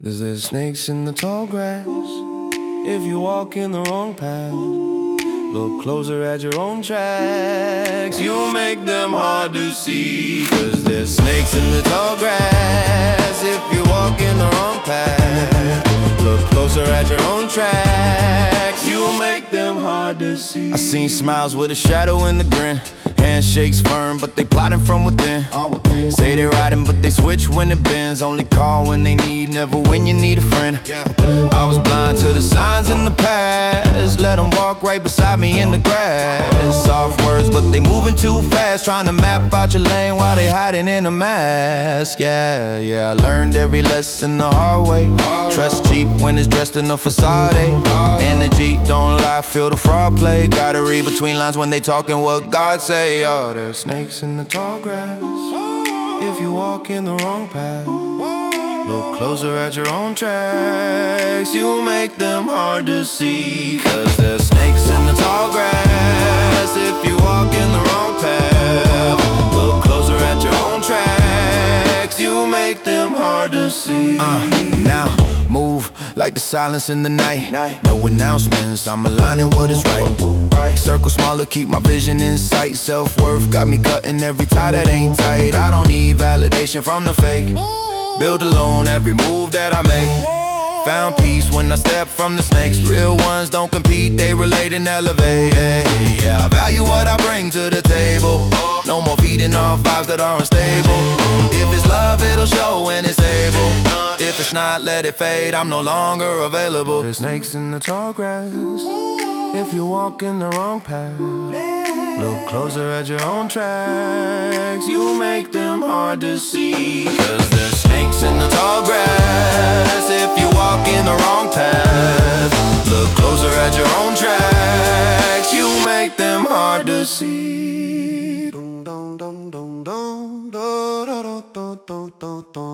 There's snakes in the tall grass if you walk in the wrong path. Look closer at your own tracks, you'll make them hard to see. 'Cause there's snakes in the tall grass if you walk in the wrong path. Look closer at your own tracks, you'll make them hard to see. I seen smiles with a shadow in the grin, handshakes firm, but they plotting from within. Say they riding, but they switch when it bends. Only call when they need, never when you need a friend. I was blind to the signs in the past, let them walk right beside me in the grass. Soft words, but they moving too fast, trying to map out your lane while they hiding in a mask. Yeah, I learned every lesson the hard way. Trust cheap when it's dressed in a facade. Energy, don't lie, feel the fraud play. Gotta read between lines when they talking what God say. Oh, there's snakes in the tall grass if you walk in the wrong path. Look closer at your own tracks, you'll make them hard to see. 'Cause there's snakes in the tall grass if you walk in the wrong path. Look closer at your own tracks, you'll make them hard to see. Now move like the silence in the night. No announcements, I'm aligning what is right. Circle smaller, keep my vision in sight. Self-worth got me cutting every tie that ain't tight. I don't need validation from the fake. Build alone every move that I make. Found peace when I step from the snakes. Real ones don't compete, they relate and elevate. Yeah, I value what I bring to the table. No more feeding off vibes that are unstable. If it's love, it'll show when it's able. If it's not, let it fade, I'm no longer available. There's snakes in the tall grass if you walk in the wrong path. Look closer at your own tracks, you'll make them hard to see. 'Cause there's snakes in the tall grass if you walk in the wrong path. Look closer at your own tracks, you'll make them hard to see.